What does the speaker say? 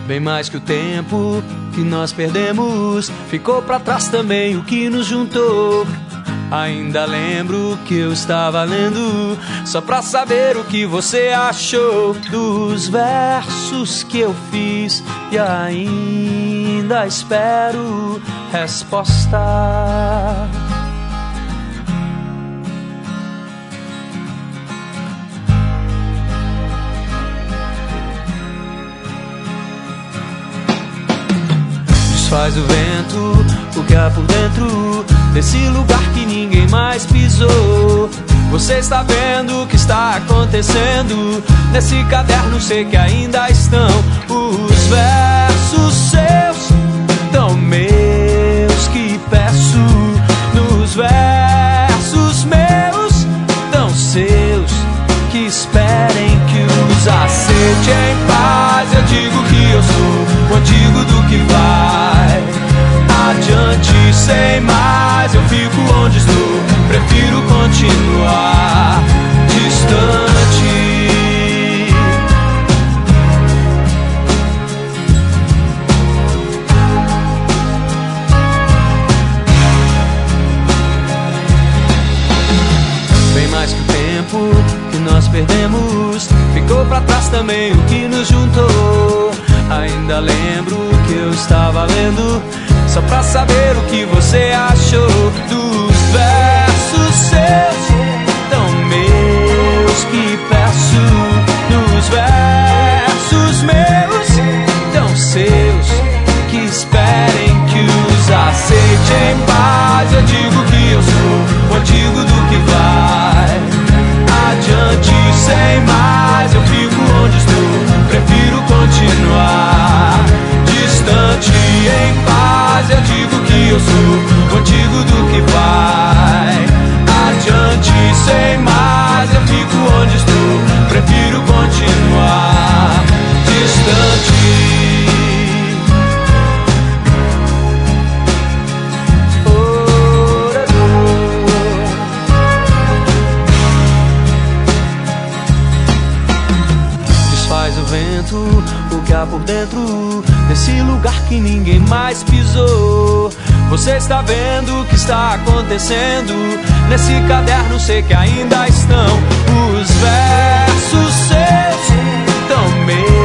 Bem mais que o tempo que nós perdemos, ficou pra trás também o que nos juntou. Ainda lembro que eu estava lendo só pra saber o que você achou dos versos que eu fiz, e ainda espero resposta. Faz o vento o que há por dentro desse lugar que ninguém mais pisou. Você está vendo o que está acontecendo nesse caderno, sei que ainda estão os versos seus, tão meus que peço. Nos versos meus, tão seus, que esperem que os aceite em paz. Eu digo que eu sou o antigo do que vai adiante sem mais. Eu fico onde estou, prefiro continuar distante. Bem mais que o tempo que nós perdemos, ficou pra trás também o que nos juntou. Ainda lembro que eu estava lendo só pra saber o que você achou dos versos seus, tão meus que peço. Nos versos meus, tão seus, que esperem que os aceite em paz. Eu digo que eu sou o antigo do que vai adiante sem mais. Eu fico onde estou, prefiro continuar distante em paz. Eu digo que eu sou o antigo do que vai adiante sem mais. Eu fico onde estou, prefiro continuar distante. Desfaz o vento o que há por dentro desse lugar que ninguém mais pisou. Você está vendo o que está acontecendo nesse caderno, sei que ainda estão os versos seus, tão meus